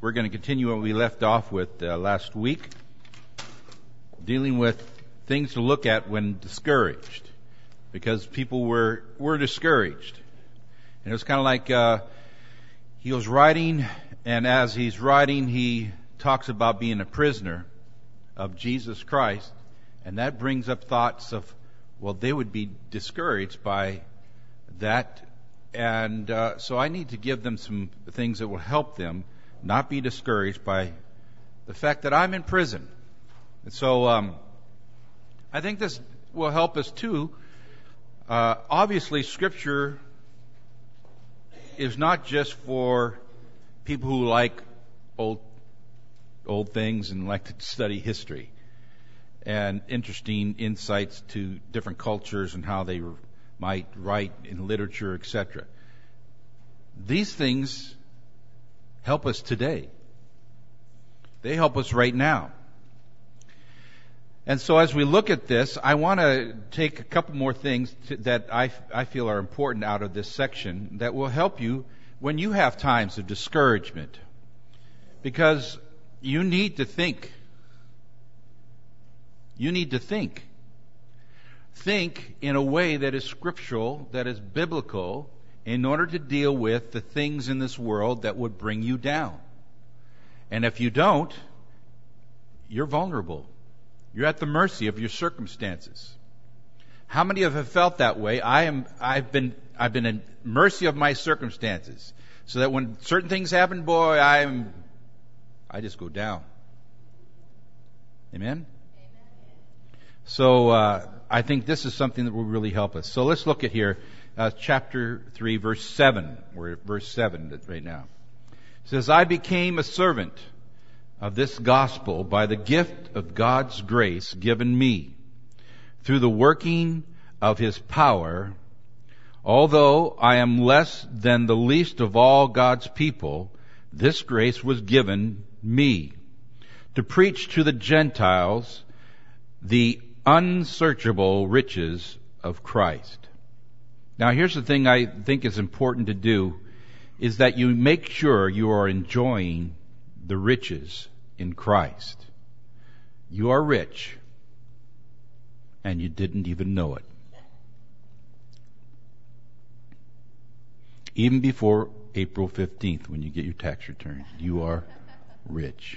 We're going to continue what we left off with last week, dealing with things to look at when discouraged, because people were discouraged. And it was kind of like he was writing, and as he's writing, he talks about being a prisoner of Jesus Christ, and that brings up thoughts of, well, they would be discouraged by that. And so I need to give them some things that will help them not be discouraged by the fact that I'm in prison. And so I think this will help us too. Obviously, Scripture is not just for people who like old things and like to study history and interesting insights to different cultures and how they might write in literature, etc. These things help us today. They help us right now. And so as we look at this, I want to take a couple more things that I feel are important out of this section that will help you when you have times of discouragement. Because you need to think. You need to think. Think in a way that is scriptural, that is biblical, in order to deal with the things in this world that would bring you down. And if you don't, you're vulnerable. You're at the mercy of your circumstances. How many of you have felt that way? I've been in mercy of my circumstances, so that when certain things happen, boy, I just go down. Amen? So I think this is something that will really help us. So let's look at here, chapter 3, verse 7. We're at verse 7 right now. It says, I became a servant of this gospel by the gift of God's grace given me through the working of His power. Although I am less than the least of all God's people, this grace was given me to preach to the Gentiles the unsearchable riches of Christ. Now here's the thing I think is important to do, is that you make sure you are enjoying the riches in Christ. You are rich, and you didn't even know it. Even before April 15th, when you get your tax return, you are rich.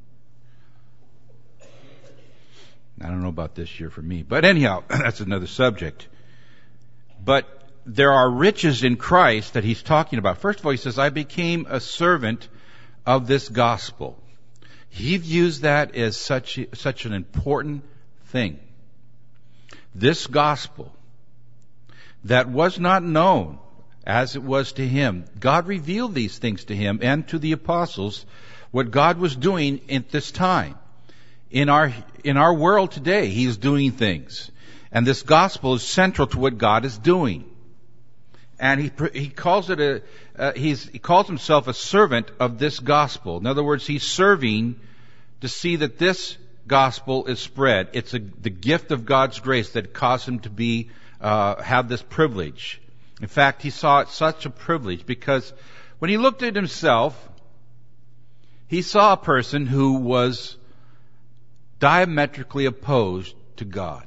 I don't know about this year for me, but anyhow, that's another subject. But there are riches in Christ that he's talking about. First of all, he says, I became a servant of this gospel. He views that as such an important thing. This gospel that was not known as it was to him. God revealed these things to him and to the apostles, what God was doing at this time. In our world today, He's doing things. And this gospel is central to what God is doing. And he calls he calls himself a servant of this gospel. In other words, he's serving to see that this gospel is spread. It's the gift of God's grace that caused him to have this privilege. In fact, he saw it such a privilege because when he looked at himself, he saw a person who was diametrically opposed to God.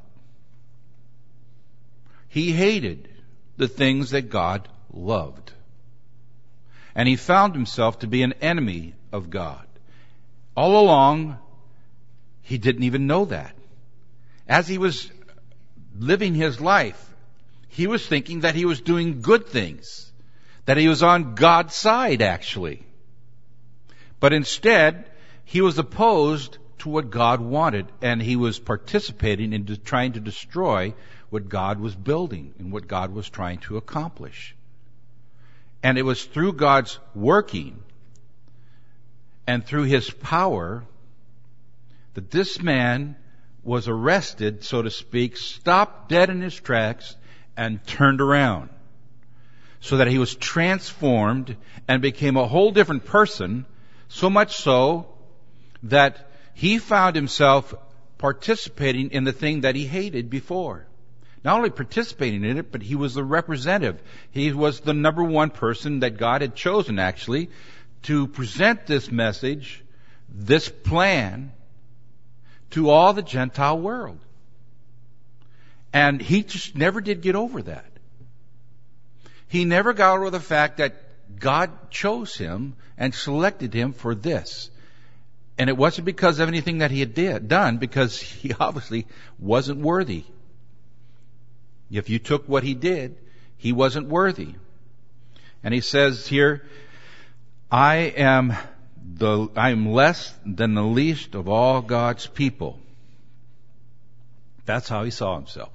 He hated the things that God loved. And he found himself to be an enemy of God. All along, he didn't even know that. As he was living his life, he was thinking that he was doing good things, that he was on God's side, actually. But instead, he was opposed to what God wanted, and he was participating in trying to destroy what God was building and what God was trying to accomplish. And it was through God's working and through His power that this man was arrested, so to speak, stopped dead in his tracks, and turned around. So that he was transformed and became a whole different person, so much so that he found himself participating in the thing that he hated before. Not only participating in it, but he was the representative. He was the number one person that God had chosen, actually, to present this message, this plan, to all the Gentile world. And he just never did get over that. He never got over the fact that God chose him and selected him for this. And it wasn't because of anything that he had done, because he obviously wasn't worthy. If you took what he did, he wasn't worthy. And he says here, I am less than the least of all God's people. That's how he saw himself.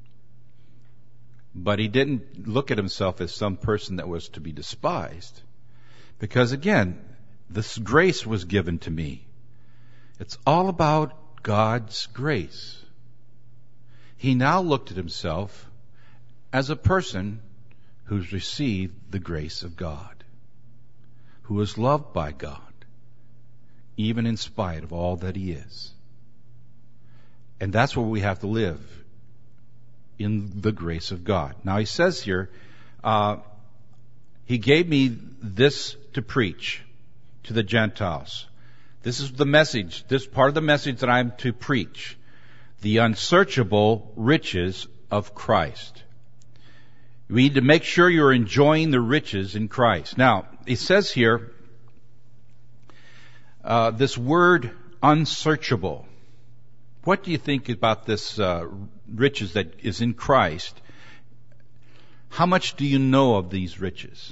But he didn't look at himself as some person that was to be despised. Because again, this grace was given to me. It's all about God's grace. He now looked at himself as a person who's received the grace of God, who is loved by God, even in spite of all that he is. And that's where we have to live, in the grace of God. Now he says here, he gave me this to preach to the Gentiles. This is the message, this part of the message that I'm to preach. The unsearchable riches of Christ. We need to make sure you're enjoying the riches in Christ. Now, it says here, this word unsearchable. What do you think about this riches that is in Christ? How much do you know of these riches?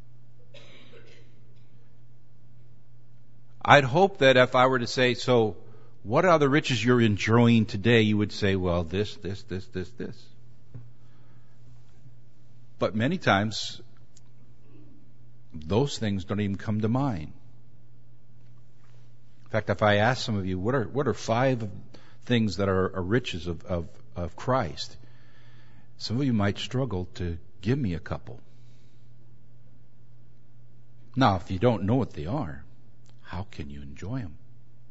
I'd hope that if I were to say, so what are the riches you're enjoying today? You would say, well, this. But many times, those things don't even come to mind. In fact, if I ask some of you, what are 5 things that are riches of Christ? Some of you might struggle to give me a couple. Now, if you don't know what they are, how can you enjoy them?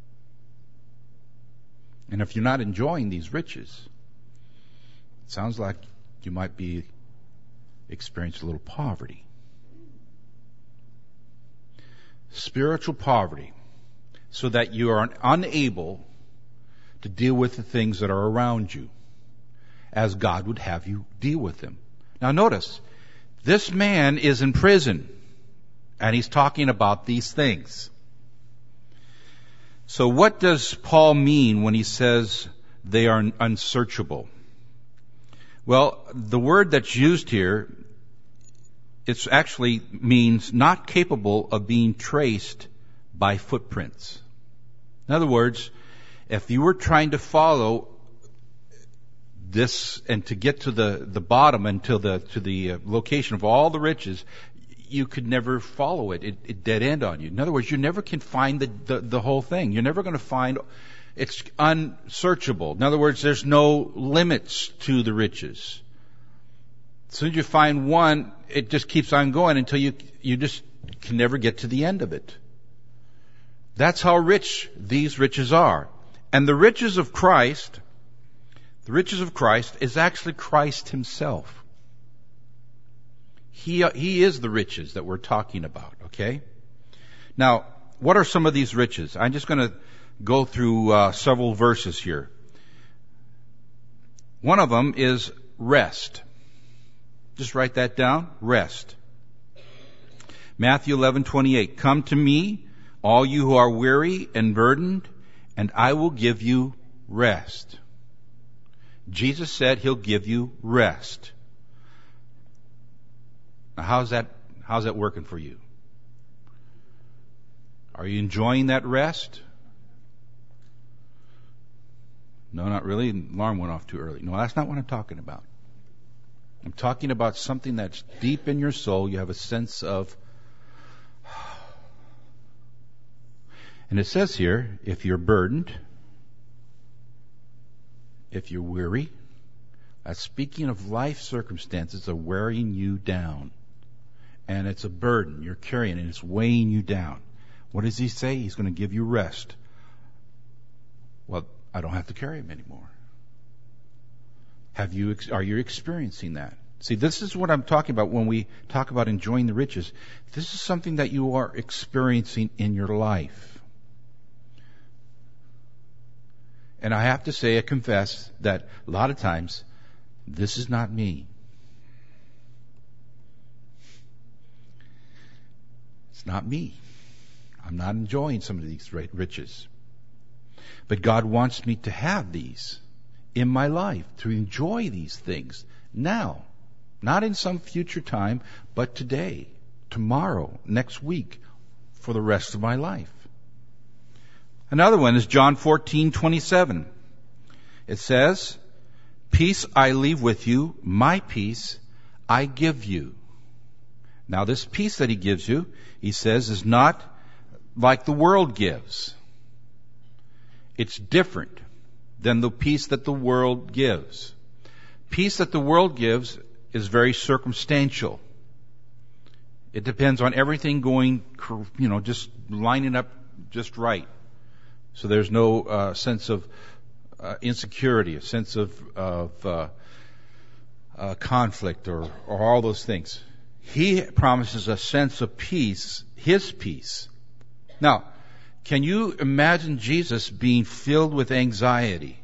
And if you're not enjoying these riches, it sounds like you might be experiencing a little poverty. Spiritual poverty, so that you are unable to deal with the things that are around you as God would have you deal with them. Now notice, this man is in prison, and he's talking about these things. So what does Paul mean when he says they are unsearchable? Well, the word that's used here, it actually means not capable of being traced by footprints. In other words, if you were trying to follow this and to get to the bottom and to the location of all the riches, you could never follow it. It dead end on you. In other words, you never can find the whole thing. You're never going to find. It's unsearchable. In other words, there's no limits to the riches. As soon as you find one, it just keeps on going until you just can never get to the end of it. That's how rich these riches are. And the riches of Christ is actually Christ himself. He is the riches that we're talking about, okay? Now, what are some of these riches? I'm just going to go through several verses here. One of them is rest. Just write that down, rest. Matthew 11:28. Come to me, all you who are weary and burdened, and I will give you rest. Jesus said he'll give you rest. Now, how's that working for you? Are you enjoying that rest? No, not really. The alarm went off too early. No, that's not what I'm talking about. I'm talking about something that's deep in your soul. You have a sense of... And it says here, if you're burdened, if you're weary, that's speaking of life circumstances that are wearing you down. And it's a burden you're carrying, and it's weighing you down. What does he say? He's going to give you rest. Well, I don't have to carry him anymore. Are you experiencing that? See, this is what I'm talking about when we talk about enjoying the riches. This is something that you are experiencing in your life. And I have to say, I confess that a lot of times, this is not me. It's not me. I'm not enjoying some of these riches. But God wants me to have these in my life, to enjoy these things now. Not in some future time, but today, tomorrow, next week, for the rest of my life. Another one is John 14:27. It says, "Peace I leave with you, my peace I give you." Now this peace that he gives you, he says, is not like the world gives. It's different than the peace that the world gives. Peace that the world gives is very circumstantial. It depends on everything going, just lining up just right. So there's no sense of insecurity, a sense of conflict or all those things. He promises a sense of peace, his peace. Now, can you imagine Jesus being filled with anxiety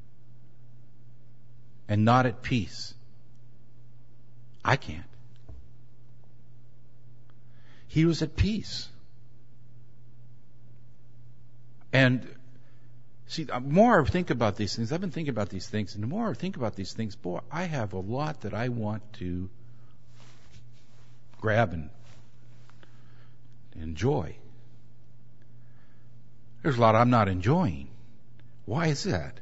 and not at peace? I can't. He was at peace. And see, the more I think about these things, I've been thinking about these things, and the more I think about these things, boy, I have a lot that I want to grab and enjoy. There's a lot I'm not enjoying. Why is that?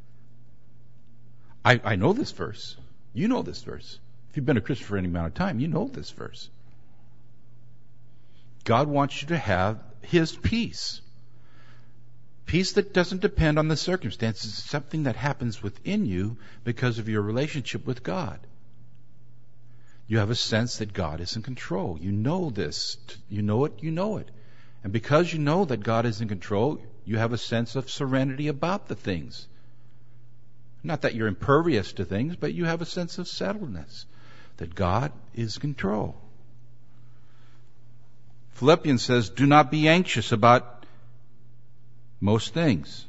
I know this verse. You know this verse. If you've been a Christian for any amount of time, you know this verse. God wants you to have his peace. Peace that doesn't depend on the circumstances. It's something that happens within you because of your relationship with God. You have a sense that God is in control. You know this. You know it. And because you know that God is in control, you have a sense of serenity about the things. Not that you're impervious to things, but you have a sense of settledness, that God is in control. Philippians says, do not be anxious about most things.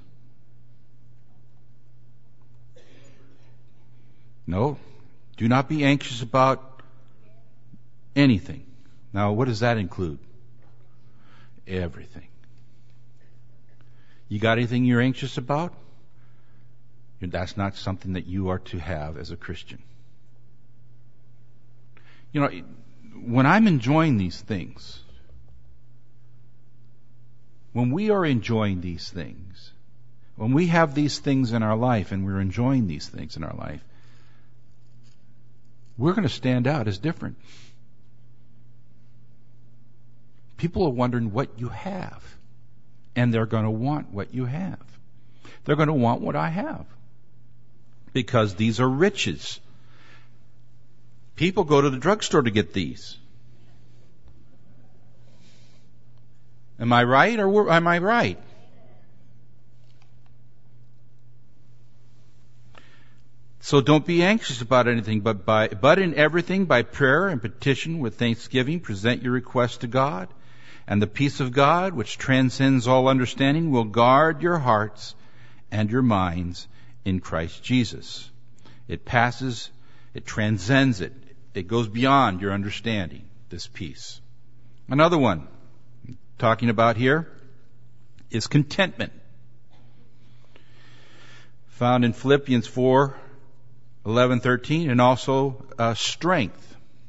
No, do not be anxious about anything. Now, what does that include? Everything. You got anything you're anxious about? That's not something that you are to have as a Christian. When I'm enjoying these things, when we are enjoying these things, when we have these things in our life and we're enjoying these things in our life, we're going to stand out as different. People are wondering what you have, and they're going to want what you have. They're going to want what I have, because these are riches. People go to the drugstore to get these. Am I right or am I right? So don't be anxious about anything, but in everything by prayer and petition with thanksgiving present your requests to God, and the peace of God, which transcends all understanding, will guard your hearts and your minds in Christ Jesus. It passes, it transcends it. It goes beyond your understanding, this peace. Another one talking about here is contentment. Found in Philippians 4:11-13, and also strength.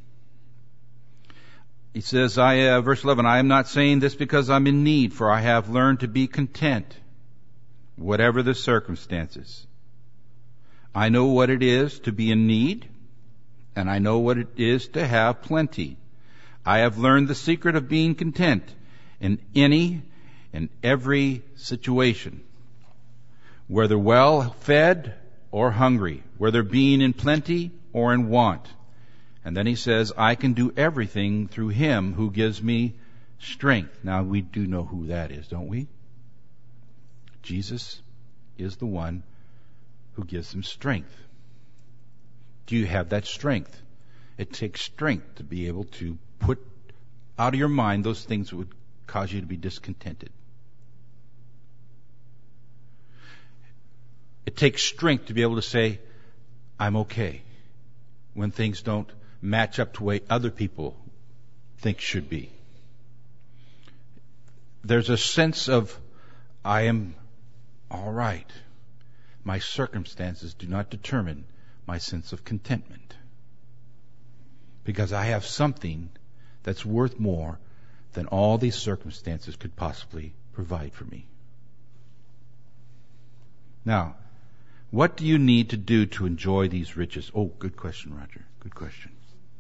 He says, verse 11, I am not saying this because I'm in need, for I have learned to be content, whatever the circumstances. I know what it is to be in need, and I know what it is to have plenty. I have learned the secret of being content in any and every situation, whether well fed or hungry, whether being in plenty or in want. And then he says, I can do everything through him who gives me strength. Now, we do know who that is, don't we? Jesus is the one who gives him strength. Do you have that strength? It takes strength to be able to put out of your mind those things that would cause you to be discontented. It takes strength to be able to say, I'm okay, when things don't match up to the way other people think should be. There's a sense of, I am all right. My circumstances do not determine my sense of contentment, because I have something that's worth more than all these circumstances could possibly provide for me. Now, what do you need to do to enjoy these riches? Oh, good question, Roger. Good question.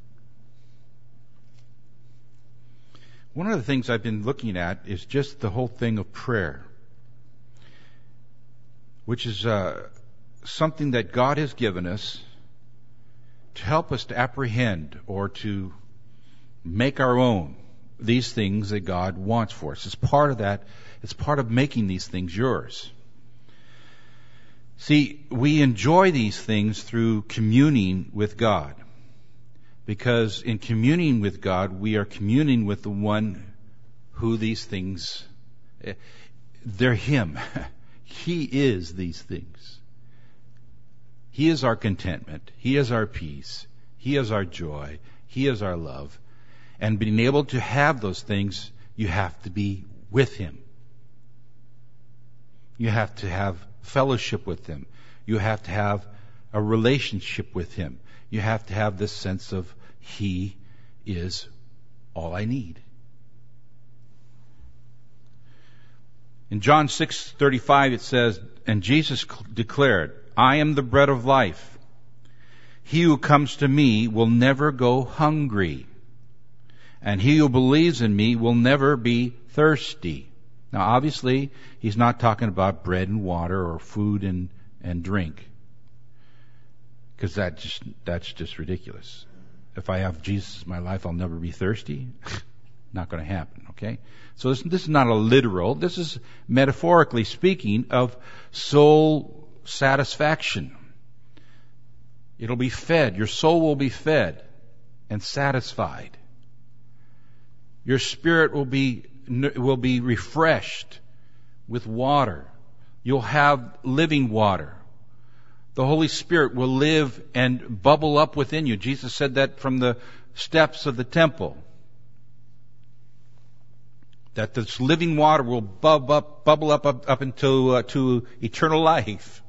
One of the things I've been looking at is just the whole thing of prayer, which is something that God has given us to help us to apprehend or to make our own these things that God wants for us. It's part of that. It's part of making these things yours. See, we enjoy these things through communing with God. Because in communing with God, we are communing with the one who these things, they're Him. He is these things. He is our contentment. He is our peace. He is our joy. He is our love. And being able to have those things, you have to be with Him. You have to have fellowship with Him. You have to have a relationship with Him. You have to have this sense of He is all I need. In John 6:35 it says, and Jesus declared, I am the bread of life. He who comes to me will never go hungry, and he who believes in me will never be thirsty. Now obviously, he's not talking about bread and water or food and drink, because that's just ridiculous. If I have Jesus in my life, I'll never be thirsty. Not going to happen, okay? So this is not a literal. This is metaphorically speaking of soul satisfaction. It'll be fed. Your soul will be fed and satisfied. Your spirit will be refreshed with water. You'll have living water. The Holy Spirit will live and bubble up within you. Jesus said that from the steps of the temple. That this living water will bubble up into to eternal life.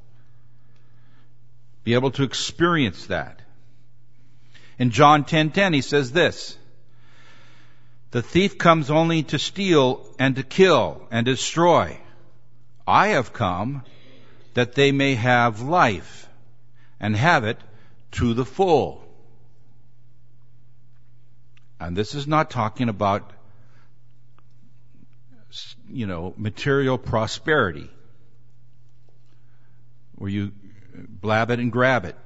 Be able to experience that. In John 10:10 he says this, the thief comes only to steal and to kill and destroy. I have come that they may have life and have it to the full. And this is not talking about, material prosperity, where you blab it and grab it.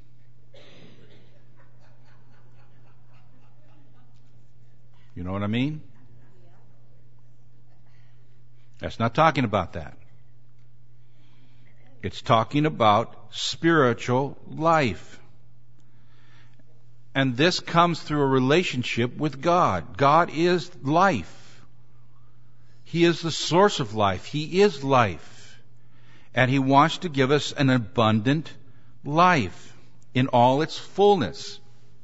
You know what I mean? That's not talking about that. It's talking about spiritual life. And this comes through a relationship with God. God is life. He is the source of life. He is life. And He wants to give us an abundant life in all its fullness.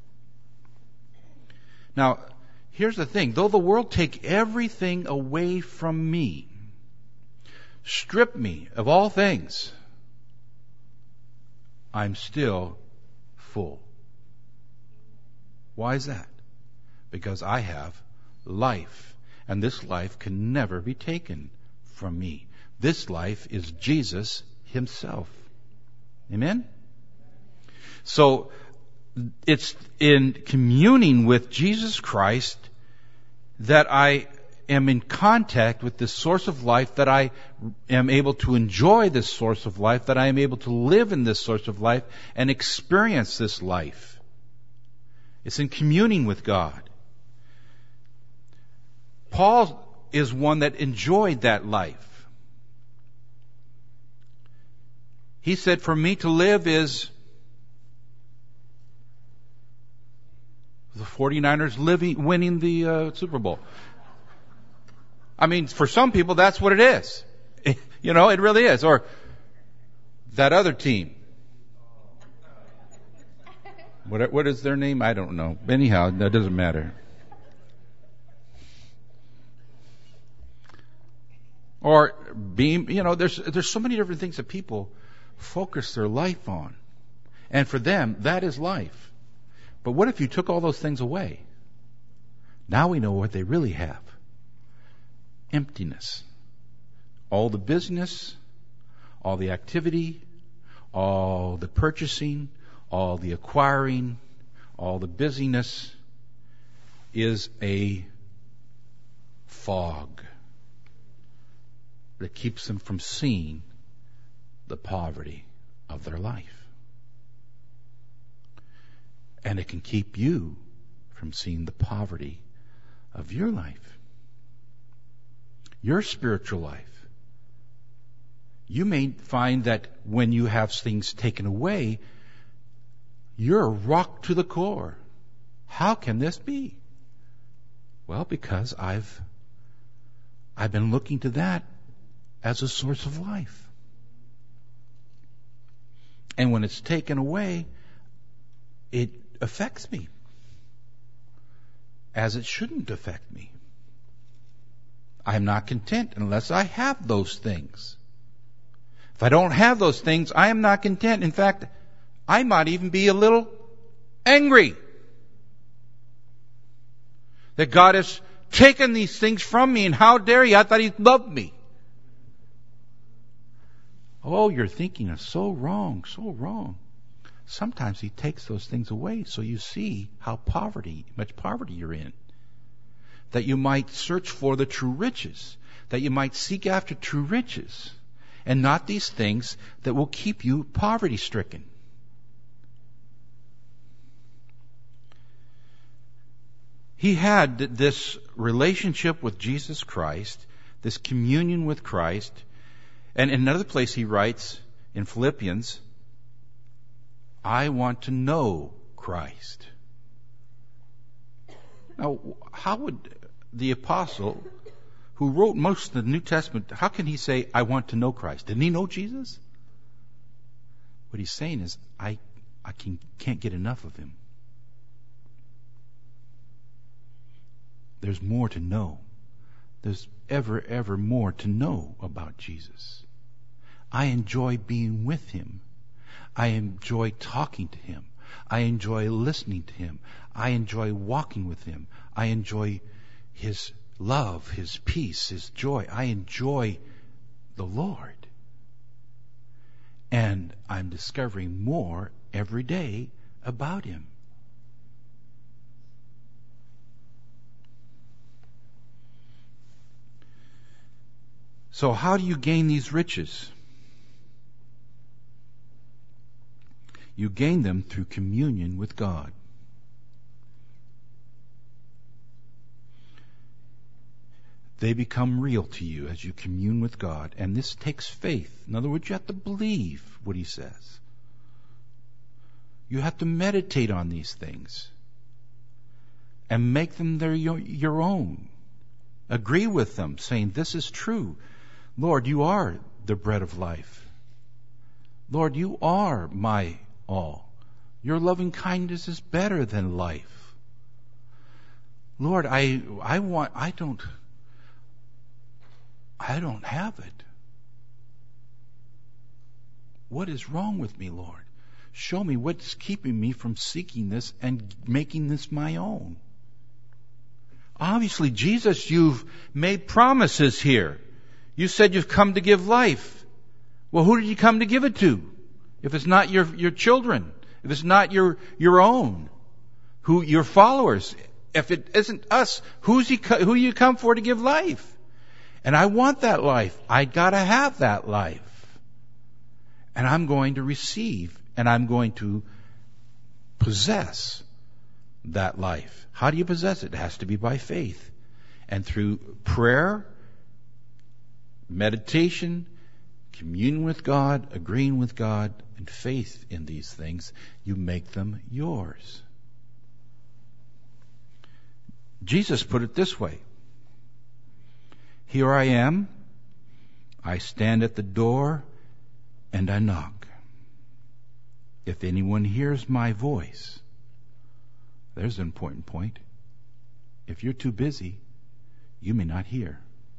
Now, here's the thing. Though the world take everything away from me, strip me of all things, I'm still full. Why is that? Because I have life. And this life can never be taken from me. This life is Jesus Himself. Amen? So, it's in communing with Jesus Christ that I am in contact with this source of life, that I am able to enjoy this source of life, that I am able to live in this source of life and experience this life. It's in communing with God. Paul is one that enjoyed that life. He said, for me to live is The 49ers winning the Super Bowl. I mean, for some people, that's what it is. You know, it really is. Or that other team. What is their name? I don't know. Anyhow, that doesn't matter. Or being, you know, there's so many different things that people focus their life on. And for them, that is life. But what if you took all those things away? Now we know what they really have. Emptiness. All the business, all the activity, all the purchasing, all the acquiring, all the busyness is a fog that keeps them from seeing the poverty of their life. And it can keep you from seeing the poverty of your life, your spiritual life. You may find that when you have things taken away, you're rocked to the core. How can this be? Well, because I've been looking to that as a source of life. And when it's taken away, it affects me as it shouldn't affect me. I'm not content unless I have those things. If I don't have those things, I am not content. In fact, I might even be a little angry that God has taken these things from me, and how dare you? I thought He loved me. Oh, you're thinking is so wrong, so wrong. Sometimes He takes those things away so you see how much poverty you're in. That you might search for the true riches. That you might seek after true riches. And not these things that will keep you poverty-stricken. He had this relationship with Jesus Christ, this communion with Christ. And in another place he writes in Philippians, I want to know Christ. Now, how would the apostle who wrote most of the New Testament, how can he say, I want to know Christ? Didn't he know Jesus? What he's saying is, I can't get enough of Him. There's more to know. There's ever more to know about Jesus. I enjoy being with Him. I enjoy talking to Him. I enjoy listening to Him. I enjoy walking with Him. I enjoy His love, His peace, His joy. I enjoy the Lord. And I'm discovering more every day about Him. So how do you gain these riches? You gain them through communion with God. They become real to you as you commune with God. And this takes faith. In other words, you have to believe what He says. You have to meditate on these things and make them your own. Agree with them, saying, this is true. Lord, You are the bread of life. Lord, You are my all. Your loving kindness is better than life. Lord, I don't have it. What is wrong with me, Lord? Show me what's keeping me from seeking this and making this my own. Obviously, Jesus, You've made promises here. You said You've come to give life. Well, who did You come to give it to? If it's not your children, if it's not your own, your followers, if it isn't us, who You come for to give life? And I want that life. I gotta have that life. And I'm going to receive, and I'm going to possess that life. How do you possess it? It has to be by faith. And through prayer, meditation, communion with God, agreeing with God, and faith in these things, you make them yours. Jesus put it this way: "Here I am. I stand at the door and I knock. If anyone hears my voice," there's an important point. If you're too busy, you may not hear.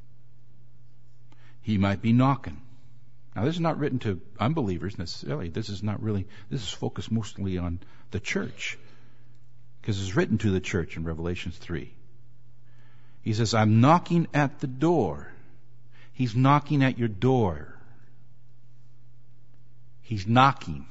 He might be knocking. Now, this is not written to unbelievers necessarily. This is focused mostly on the church, because it's written to the church in Revelation 3. He says, "I'm knocking at the door." He's knocking at your door. He's knocking.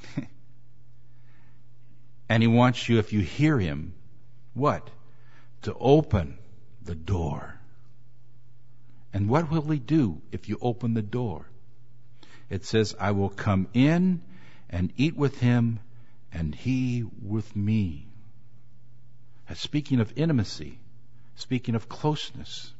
And he wants you, if you hear him, what? To open the door. And what will he do if you open the door? It says, "I will come in and eat with him and he with me." That's speaking of intimacy, speaking of closeness.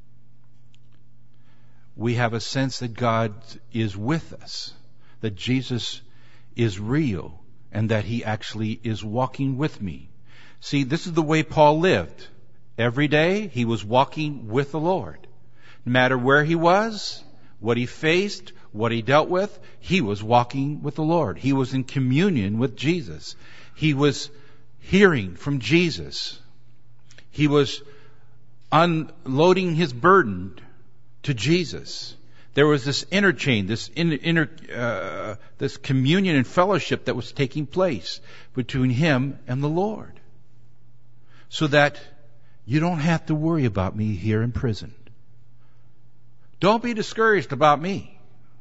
We have a sense that God is with us, that Jesus is real, and that he actually is walking with me. See, this is the way Paul lived. Every day he was walking with the Lord. No matter where he was, what he faced, what he dealt with, he was walking with the Lord. He was in communion with Jesus. He was hearing from Jesus. He was unloading his burden to Jesus. There was this interchange, this communion and fellowship that was taking place between him and the Lord, so that you don't have to worry about me here in prison. Don't be discouraged about me.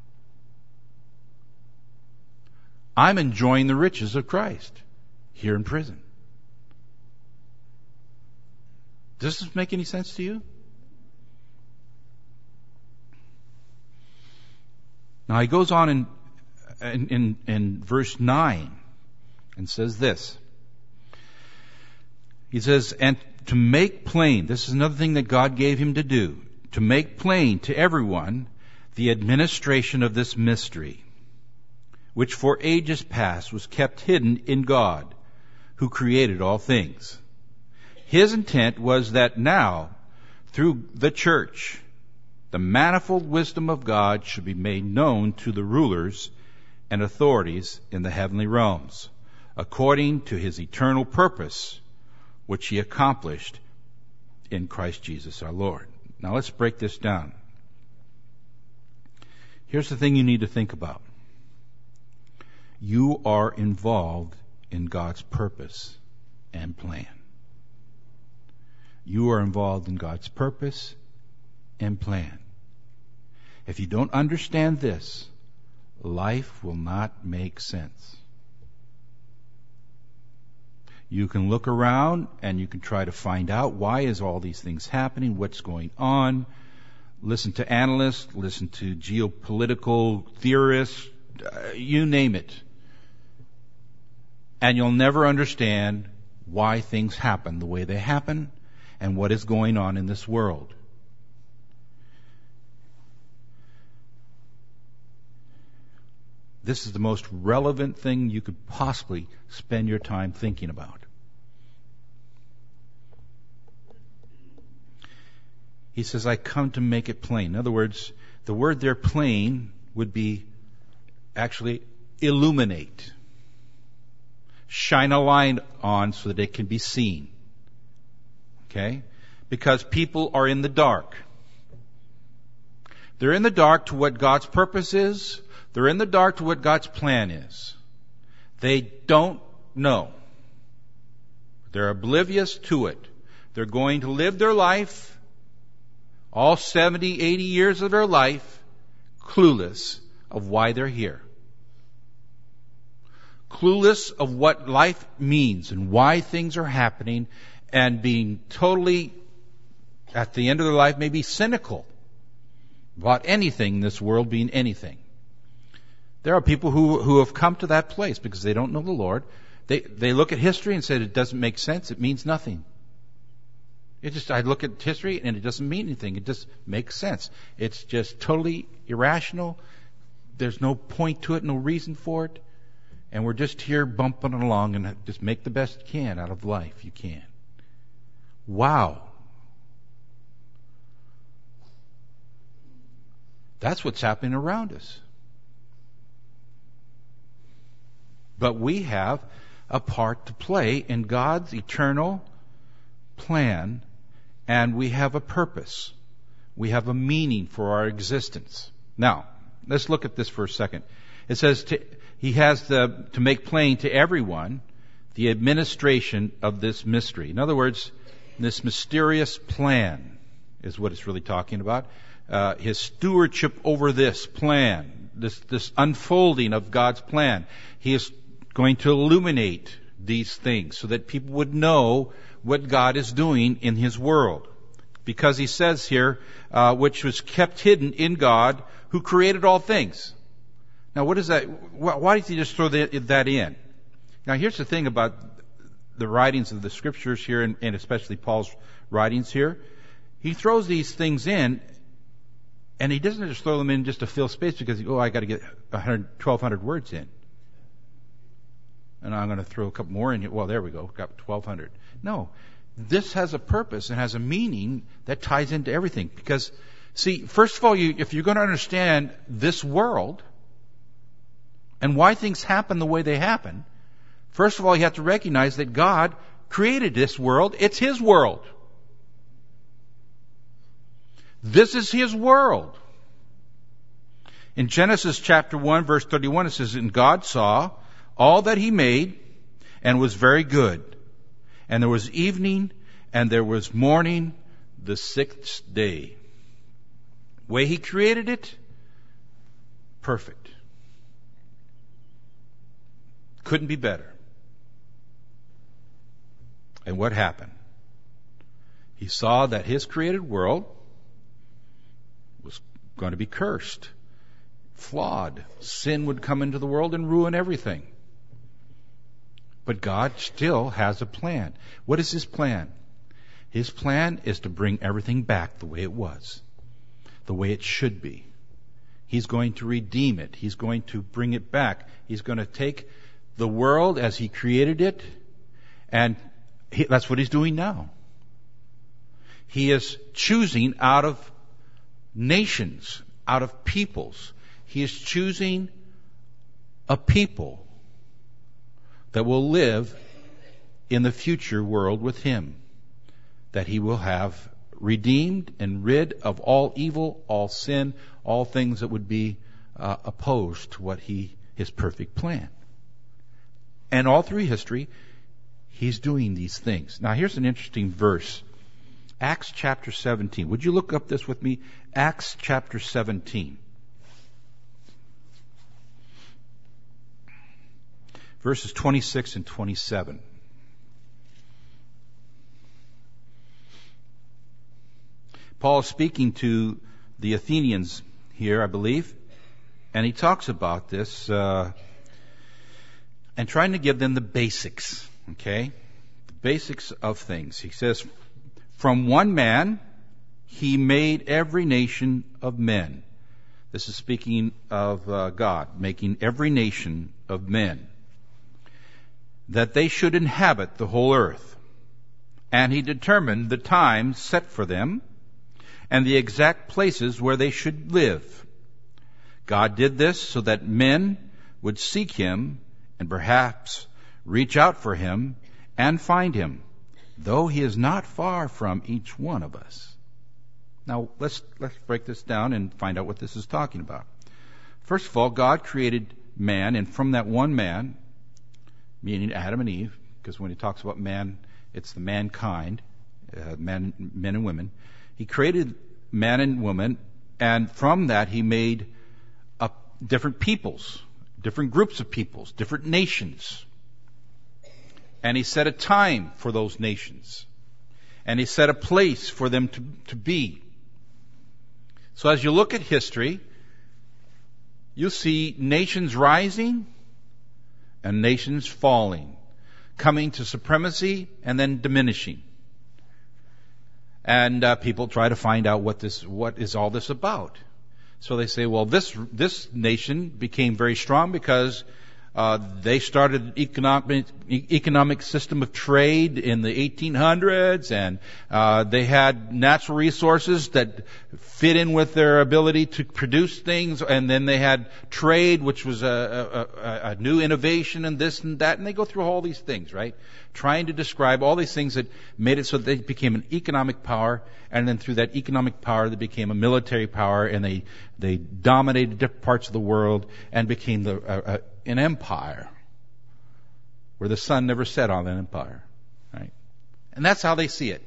I'm enjoying the riches of Christ here in prison. Does this make any sense to you? Now he goes on in verse 9 and says this. He says, "And to make plain," this is another thing that God gave him to do, "to make plain to everyone the administration of this mystery, which for ages past was kept hidden in God, who created all things." His intent was that now, through the church, the manifold wisdom of God should be made known to the rulers and authorities in the heavenly realms, according to his eternal purpose, which he accomplished in Christ Jesus our Lord. Now let's break this down. Here's the thing you need to think about. You are involved in God's purpose and plan. You are involved in God's purpose and plan. If you don't understand this, life will not make sense. You can look around and you can try to find out why is all these things happening, what's going on. Listen to analysts, listen to geopolitical theorists, you name it. And you'll never understand why things happen the way they happen and what is going on in this world. This is the most relevant thing you could possibly spend your time thinking about. He says, "I come to make it plain." In other words, the word there, plain, would be actually illuminate. Shine a light on so that it can be seen. Okay? Because people are in the dark. They're in the dark to what God's purpose is. They're in the dark to what God's plan is. They don't know. They're oblivious to it. They're going to live their life, all 70, 80 years of their life, clueless of why they're here. Clueless of what life means and why things are happening, and being totally, at the end of their life, maybe cynical about anything in this world being anything. There are people who have come to that place because they don't know the Lord. They look at history and say it doesn't make sense. It means nothing. I look at history and it doesn't mean anything. It just makes sense. It's just totally irrational. There's no point to it, no reason for it. And we're just here bumping along and just make the best you can out of life. You can. Wow. That's what's happening around us. But we have a part to play in God's eternal plan, and we have a purpose. We have a meaning for our existence. Now, let's look at this for a second. It says he has to make plain to everyone the administration of this mystery. In other words, this mysterious plan is what it's really talking about. His stewardship over this plan, this unfolding of God's plan. He is going to illuminate these things so that people would know what God is doing in His world. Because he says here, which was kept hidden in God, who created all things. Now, what is that? Why did he just throw that in? Now, here's the thing about the writings of the Scriptures here, and especially Paul's writings here. He throws these things in, and he doesn't just throw them in just to fill space because, I got to get 1,200 words in. And I'm going to throw a couple more in here. Well, there we go. Got 1,200. No. This has a purpose and has a meaning that ties into everything. Because, see, first of all, if you're going to understand this world and why things happen the way they happen, first of all, you have to recognize that God created this world. It's His world. This is His world. In Genesis chapter 1, verse 31, it says, "And God saw all that He made, and was very good. And there was evening, and there was morning, the sixth day." Way He created it, perfect. Couldn't be better. And what happened? He saw that His created world was going to be cursed, flawed. Sin would come into the world and ruin everything. But God still has a plan. What is His plan? His plan is to bring everything back the way it was, the way it should be. He's going to redeem it. He's going to bring it back. He's going to take the world as He created it, and that's what He's doing now. He is choosing out of nations, out of peoples. He is choosing a people that will live in the future world with Him, that He will have redeemed and rid of all evil, all sin, all things that would be opposed to what His perfect plan. And all through history, He's doing these things. Now, here's an interesting verse. Acts chapter 17. Would you look up this with me? Acts chapter 17. Verses 26 and 27. Paul is speaking to the Athenians here, I believe, and he talks about this and trying to give them the basics, okay? The basics of things. He says, "From one man He made every nation of men." This is speaking of God, making every nation of men, "that they should inhabit the whole earth. And He determined the times set for them, and the exact places where they should live. God did this so that men would seek Him and perhaps reach out for Him and find Him, though He is not far from each one of us." Now, let's break this down and find out what this is talking about. First of all, God created man, and from that one man, meaning Adam and Eve, because when He talks about man, it's the mankind, men and women. He created man and woman, and from that He made different peoples, different groups of peoples, different nations. And He set a time for those nations. And He set a place for them to be. So as you look at history, you'll see nations rising and nations falling, coming to supremacy and then diminishing. And people try to find out what is all this about. So they say, well, this nation became very strong because They started an economic system of trade in the 1800s, and they had natural resources that fit in with their ability to produce things, and then they had trade, which was a new innovation and this and that, and they go through all these things, right? Trying to describe all these things that made it so that they became an economic power, and then through that economic power they became a military power, and they dominated different parts of the world and became an empire where the sun never set on an empire, right? And that's how they see it.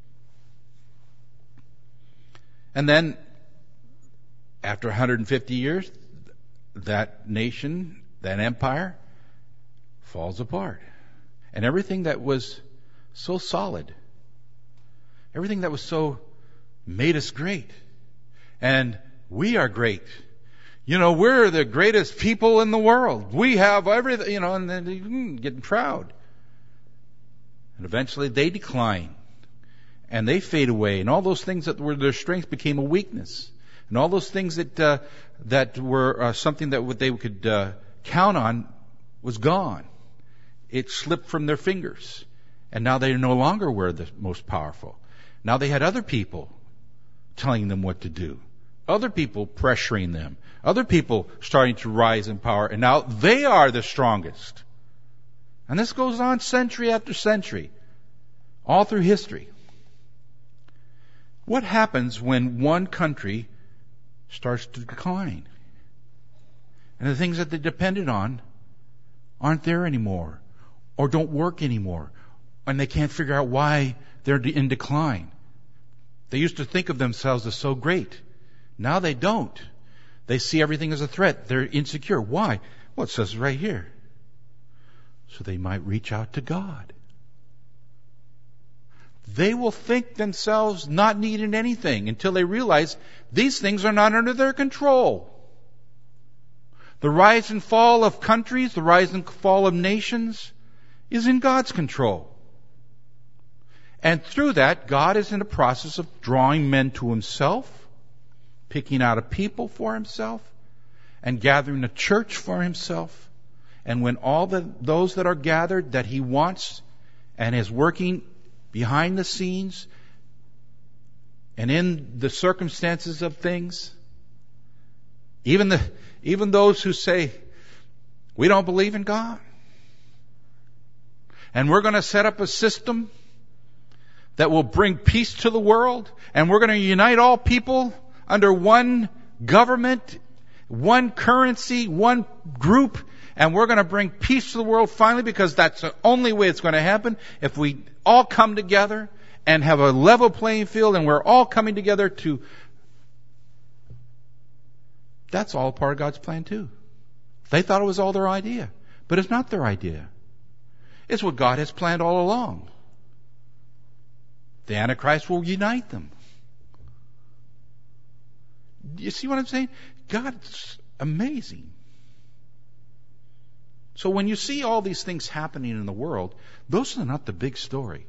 And then after 150 years, that nation, that empire, falls apart. And everything that was so solid, everything that was so made us great, and we are great. You know, we're the greatest people in the world. We have everything, you know, and then getting proud. And eventually they decline. And they fade away. And all those things that were their strength became a weakness. And all those things that were something that they could count on was gone. It slipped from their fingers. And now they no longer were the most powerful. Now they had other people telling them what to do. Other people pressuring them. Other people starting to rise in power. And now they are the strongest. And this goes on century after century. All through history. What happens when one country starts to decline? And the things that they depended on aren't there anymore. Or don't work anymore. And they can't figure out why they're in decline. They used to think of themselves as so great. Now they don't. They see everything as a threat. They're insecure. Why? Well, it says right here. So they might reach out to God. They will think themselves not needing anything until they realize these things are not under their control. The rise and fall of countries, the rise and fall of nations is in God's control. And through that, God is in the process of drawing men to Himself, picking out a people for Himself, and gathering a church for Himself. And when all those that are gathered that He wants and is working behind the scenes and in the circumstances of things, even those who say, we don't believe in God, and we're going to set up a system that will bring peace to the world, and we're going to unite all people under one government, one currency, one group, and we're going to bring peace to the world finally, because that's the only way it's going to happen, if we all come together and have a level playing field, and we're all coming together to... That's all part of God's plan too. They thought it was all their idea, but it's not their idea. It's what God has planned all along. The Antichrist will unite them. You see what I'm saying? God's amazing. So when you see all these things happening in the world, those are not the big story.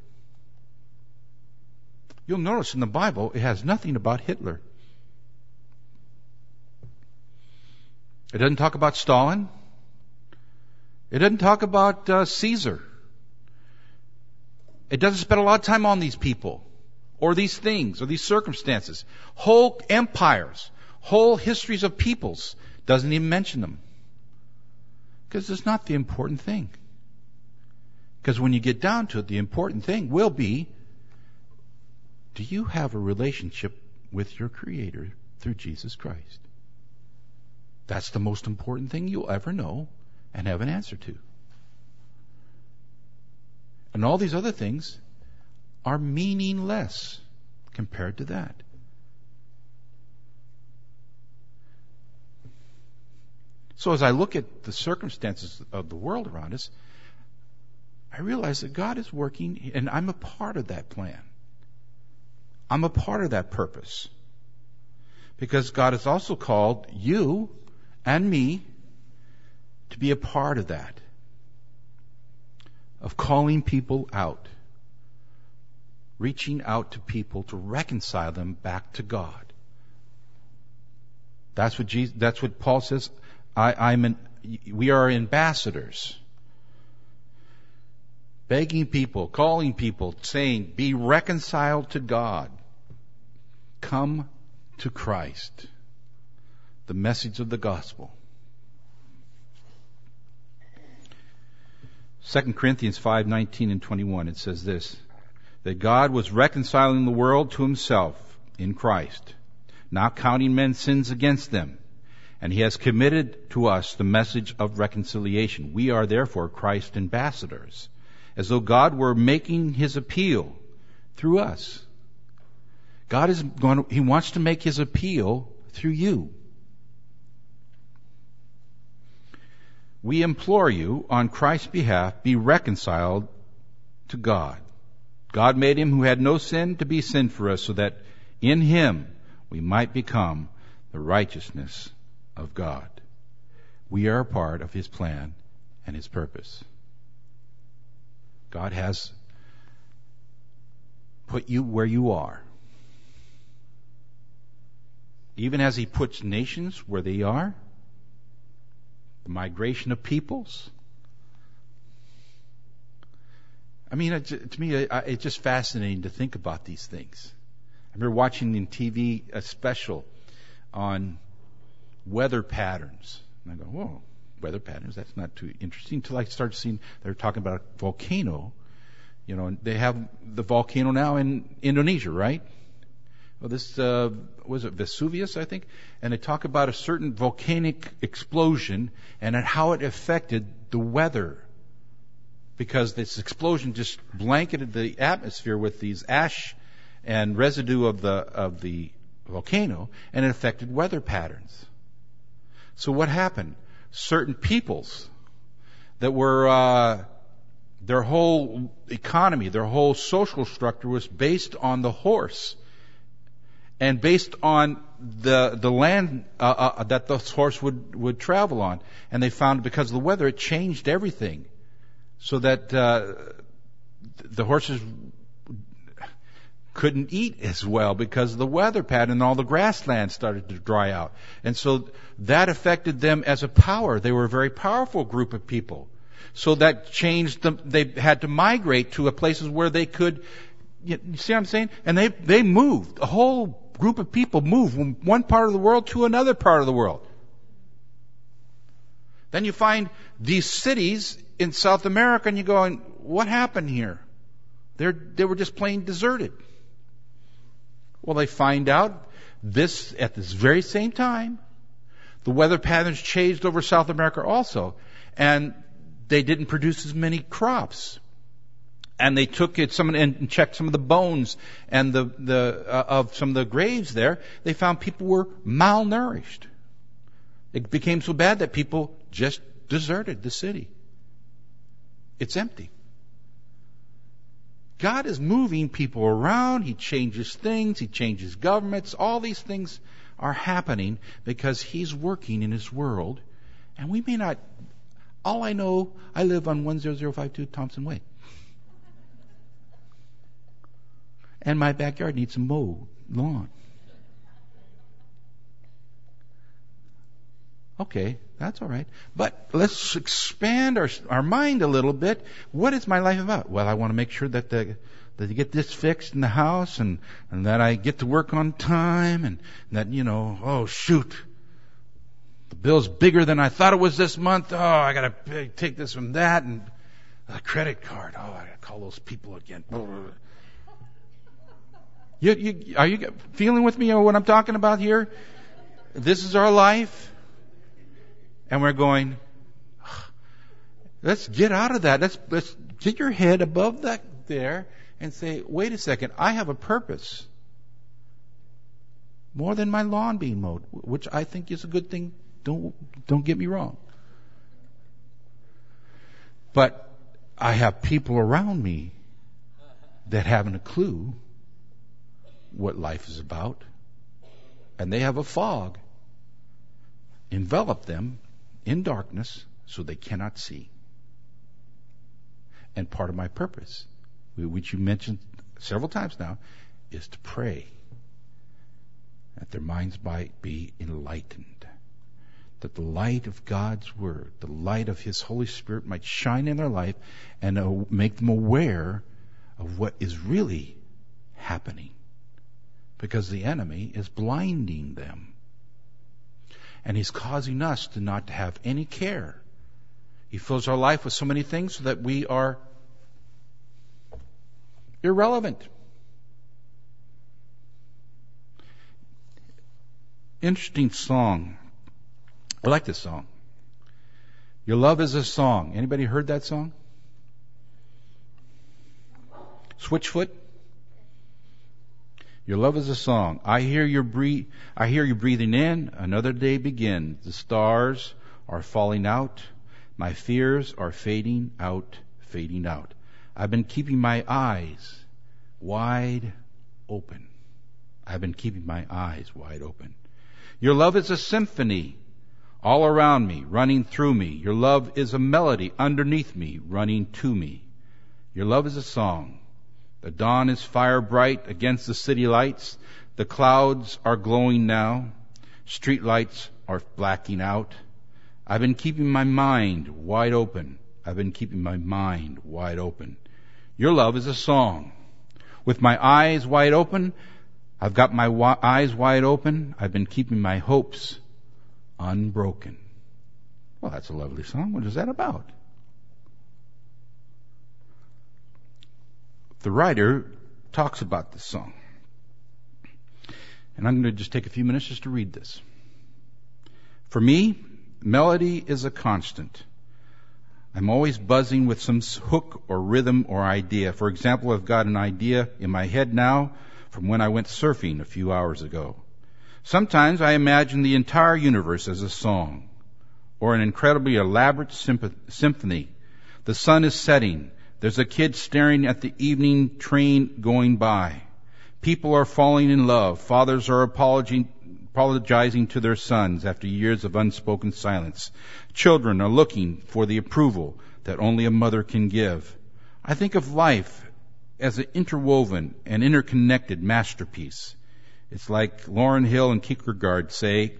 You'll notice in the Bible, it has nothing about Hitler. It doesn't talk about Stalin. It doesn't talk about Caesar. It doesn't spend a lot of time on these people, or these things, or these circumstances. Whole empires, whole histories of peoples, doesn't even mention them. Because it's not the important thing. Because when you get down to it, the important thing will be, do you have a relationship with your Creator through Jesus Christ? That's the most important thing you'll ever know and have an answer to. And all these other things are meaningless compared to that. So as I look at the circumstances of the world around us, I realize that God is working, and I'm a part of that plan. I'm a part of that purpose. Because God has also called you and me to be a part of that. Of calling people out. Reaching out to people to reconcile them back to God. That's what Paul says. I'm we are ambassadors. Begging people, calling people, saying, be reconciled to God. Come to Christ. The message of the gospel. 2 Corinthians 5:19 and 21, it says this, that God was reconciling the world to himself in Christ, not counting men's sins against them. And he has committed to us the message of reconciliation. We are therefore Christ's ambassadors, as though God were making his appeal through us. He wants to make his appeal through you. We implore you, on Christ's behalf, be reconciled to God. God made him who had no sin to be sin for us, so that in him we might become the righteousness of God. We are a part of his plan and his purpose. God has put you where you are. Even as he puts nations where they are, the migration of peoples. I mean, to me, it's just fascinating to think about these things. I remember watching on TV a special on weather patterns. And I go, whoa, weather patterns, that's not too interesting. Until I started seeing, they were talking about a volcano. You know, and they have the volcano now in Indonesia, right? Well, this, was it Vesuvius, I think? And they talk about a certain volcanic explosion and how it affected the weather. Because this explosion just blanketed the atmosphere with these ash and residue of the volcano, and it affected weather patterns. So what happened? Certain peoples that were, their whole economy, their whole social structure was based on the horse. And based on the land that the horse would travel on. And they found because of the weather, it changed everything. So that the horses couldn't eat as well because of the weather pattern, and all the grassland started to dry out. And so that affected them as a power. They were a very powerful group of people. So that changed them. They had to migrate to places where they could, you see what I'm saying? And they moved. A whole group of people moved from one part of the world to another part of the world. Then you find these cities in South America, and you're going, what happened here? They were just plain deserted. Well, they find out at this very same time, the weather patterns changed over South America also, and they didn't produce as many crops. And they took it and checked some of the bones and of some of the graves there. They found people were malnourished. It became so bad that people just deserted the city. It's empty. God is moving people around. He changes things. He changes governments. All these things are happening because He's working in His world. And we may not. All I know, I live on 10052 Thompson Way. And my backyard needs a mowed lawn. Okay, that's all right. But let's expand our mind a little bit. What is my life about? Well, I want to make sure that you get this fixed in the house, and that I get to work on time, and that, oh shoot, the bill's bigger than I thought it was this month. Oh, I got to take this from that, and a credit card. Oh, I got to call those people again. Are you feeling with me on what I'm talking about here? This is our life. And we're going, let's get out of that. Let's get your head above that there and say, wait a second, I have a purpose. More than my lawn being mowed, which I think is a good thing. Don't get me wrong. But I have people around me that haven't a clue what life is about. And they have a fog envelop them in darkness so they cannot see. And part of my purpose, which you mentioned several times now, is to pray that their minds might be enlightened, that the light of God's Word, the light of His Holy Spirit might shine in their life and make them aware of what is really happening. Because the enemy is blinding them. And he's causing us to not have any care. He fills our life with so many things so that we are irrelevant. Interesting song. I like this song. Your love is a song. Anybody heard that song? Switchfoot? Your love is a song. I hear you breathing in. Another day begins. The stars are falling out. My fears are fading out, fading out. I've been keeping my eyes wide open. I've been keeping my eyes wide open. Your love is a symphony all around me, running through me. Your love is a melody underneath me, running to me. Your love is a song. The dawn is fire bright against the city lights. The clouds are glowing now. Street lights are blacking out. I've been keeping my mind wide open. I've been keeping my mind wide open. Your love is a song. With my eyes wide open, I've got my eyes wide open. I've been keeping my hopes unbroken. Well, that's a lovely song. What is that about? The writer talks about this song. And I'm going to just take a few minutes just to read this. For me, melody is a constant. I'm always buzzing with some hook or rhythm or idea. For example, I've got an idea in my head now from when I went surfing a few hours ago. Sometimes I imagine the entire universe as a song or an incredibly elaborate symphony. The sun is setting. There's a kid staring at the evening train going by. People are falling in love. Fathers are apologizing to their sons after years of unspoken silence. Children are looking for the approval that only a mother can give. I think of life as an interwoven and interconnected masterpiece. It's like Lauryn Hill and Kierkegaard say,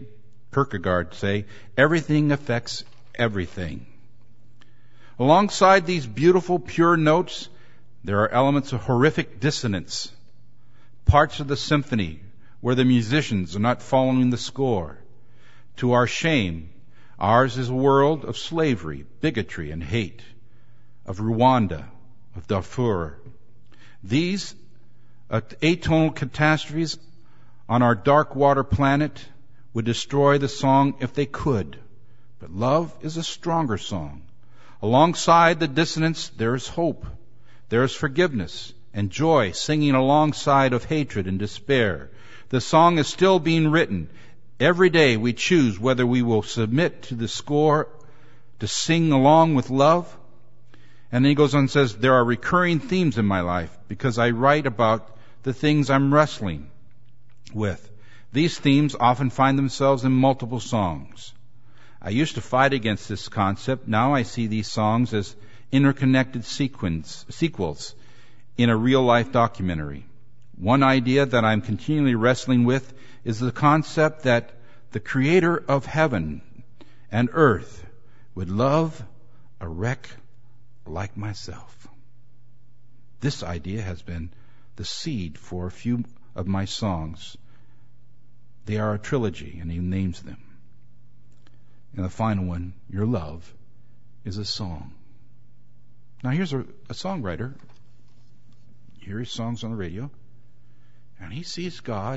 everything affects everything. Alongside these beautiful, pure notes, there are elements of horrific dissonance. Parts of the symphony where the musicians are not following the score. To our shame, ours is a world of slavery, bigotry, and hate, of Rwanda, of Darfur. These atonal catastrophes on our dark water planet would destroy the song if they could. But love is a stronger song. Alongside the dissonance, there is hope. There is forgiveness and joy singing alongside of hatred and despair. The song is still being written. Every day we choose whether we will submit to the score to sing along with love. And then he goes on and says, there are recurring themes in my life because I write about the things I'm wrestling with. These themes often find themselves in multiple songs. I used to fight against this concept. Now I see these songs as interconnected sequels in a real-life documentary. One idea that I'm continually wrestling with is the concept that the creator of heaven and earth would love a wreck like myself. This idea has been the seed for a few of my songs. They are a trilogy, and he names them. And the final one, Your Love, is a song. Now here's a songwriter. You hear his songs on the radio, and he sees God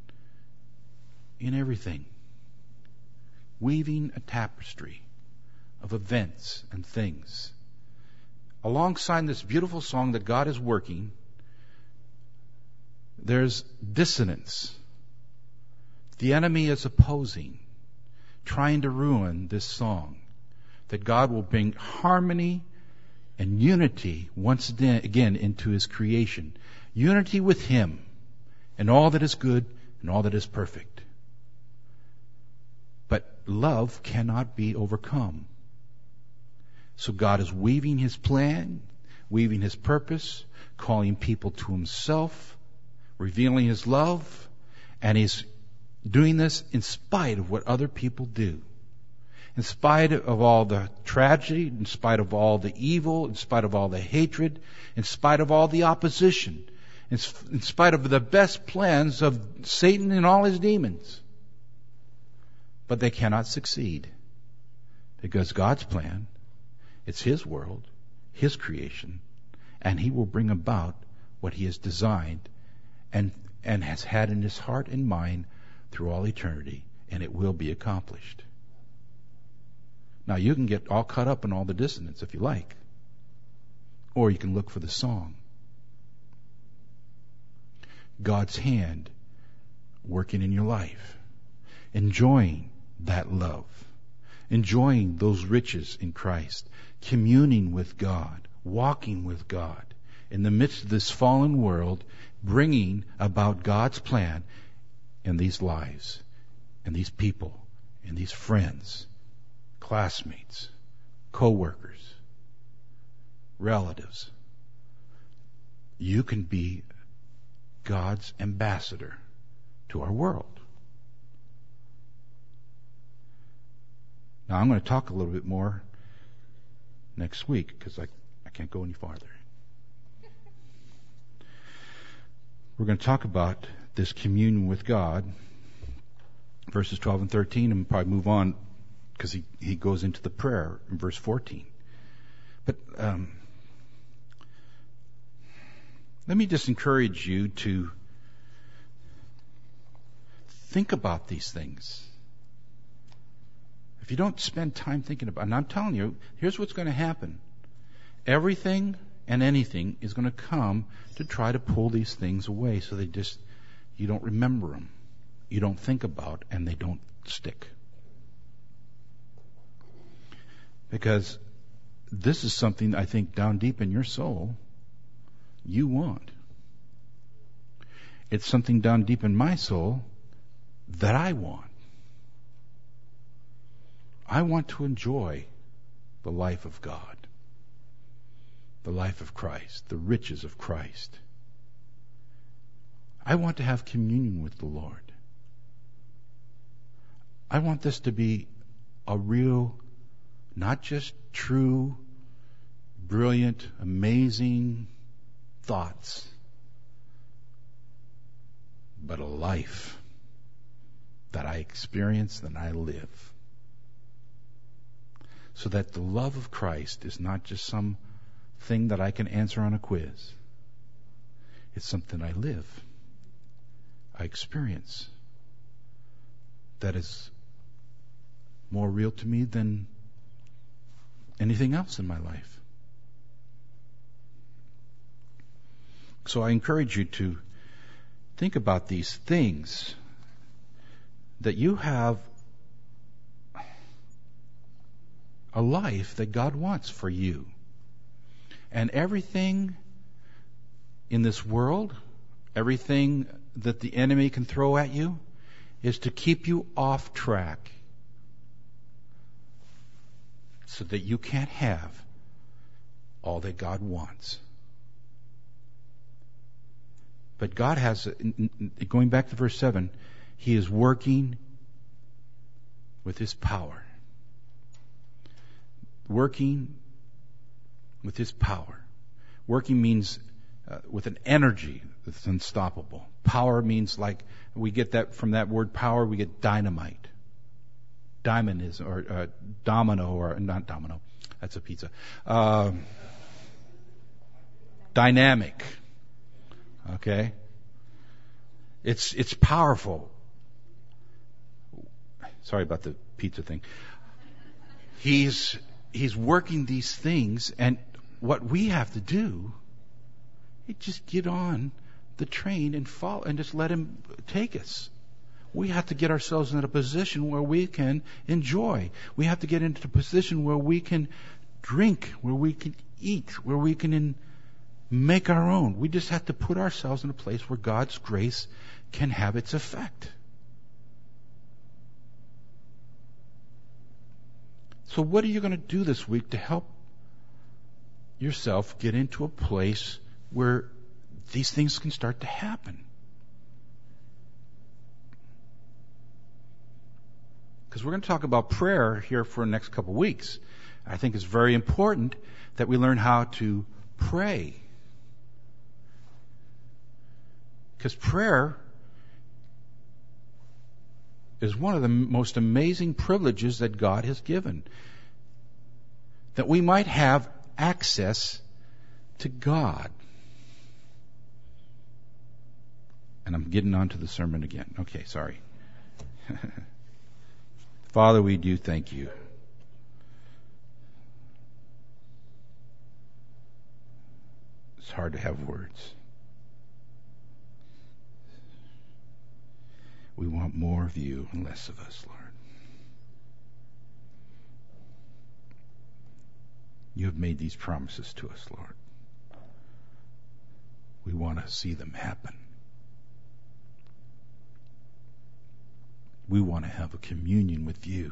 in everything, weaving a tapestry of events and things. Alongside this beautiful song that God is working, there's dissonance. The enemy is opposing, trying to ruin this song, that God will bring harmony and unity once again into His creation. Unity with Him and all that is good and all that is perfect. But love cannot be overcome. So God is weaving His plan, weaving His purpose, calling people to Himself, revealing His love, and He's doing this in spite of what other people do. In spite of all the tragedy, in spite of all the evil, in spite of all the hatred, in spite of all the opposition, in spite of the best plans of Satan and all his demons. But they cannot succeed. Because God's plan, it's His world, His creation, and He will bring about what He has designed and has had in His heart and mind through all eternity, and it will be accomplished. Now, you can get all caught up in all the dissonance if you like, or you can look for the song. God's hand working in your life, enjoying that love, enjoying those riches in Christ, communing with God, walking with God in the midst of this fallen world, bringing about God's plan in these lives, and these people, and these friends, classmates, co-workers, relatives. You can be God's ambassador to our world. Now, I'm going to talk a little bit more next week because I can't go any farther. We're going to talk about this communion with God, verses 12 and 13, and probably move on because he goes into the prayer in verse 14. But let me just encourage you to think about these things. If you don't spend time thinking about it, and I'm telling you, here's what's going to happen. Everything and anything is going to come to try to pull these things away so you don't remember them. You don't think about, and they don't stick. Because this is something I think down deep in your soul you want. It's something down deep in my soul that I want. I want to enjoy the life of God, the life of Christ, the riches of Christ. I want to have communion with the Lord. I want this to be a real, not just true, brilliant, amazing thoughts, but a life that I experience and I live. So that the love of Christ is not just some thing that I can answer on a quiz. It's something I live, I experience, that is more real to me than anything else in my life. So I encourage you to think about these things, that you have a life that God wants for you. And everything in this world, everything that the enemy can throw at you, is to keep you off track so that you can't have all that God wants. But God has, going back to verse 7, He is working with His power. Working with His power. Working means with an energy that's unstoppable. Power means, like, we get that from that word power, we get dynamite. Diamond or domino, or not domino, that's a pizza. Dynamic. Okay? It's powerful. Sorry about the pizza thing. He's working these things, and what we have to do is just get on the train and follow, and just let Him take us. We have to get ourselves in a position where we can enjoy. We have to get into a position where we can drink, where we can eat, where we can make our own. We just have to put ourselves in a place where God's grace can have its effect. So what are you going to do this week to help yourself get into a place where these things can start to happen? because we're going to talk about prayer here for the next couple of weeks. I think it's very important that we learn how to pray. Because prayer is one of the most amazing privileges that God has given. That we might have access to God. And I'm getting on to the sermon again. Okay, sorry. Father, we do thank you. It's hard to have words. We want more of you and less of us, Lord. You have made these promises to us, Lord. We want to see them happen. We want to have a communion with you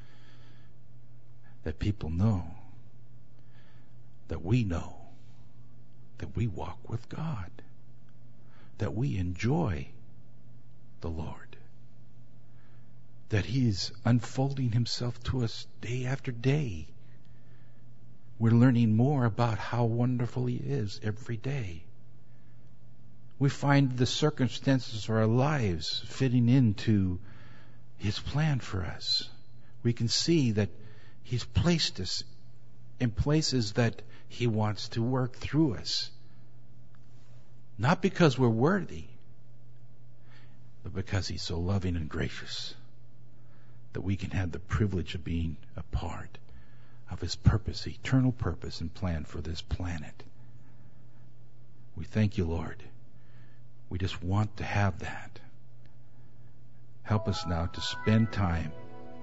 that people know, that we know, that we walk with God, that we enjoy the Lord, that He is unfolding Himself to us day after day. We're learning more about how wonderful He is every day. We find the circumstances of our lives fitting into His plan for us. We can see that He's placed us in places that He wants to work through us. Not because we're worthy, but because He's so loving and gracious that we can have the privilege of being a part of His purpose, eternal purpose and plan for this planet. We thank you, Lord. We just want to have that. Help us now to spend time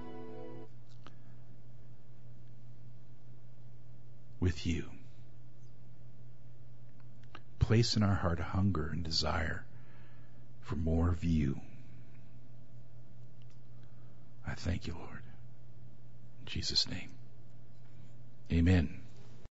with you. Place in our heart a hunger and desire for more of you. I thank you, Lord. In Jesus' name, amen.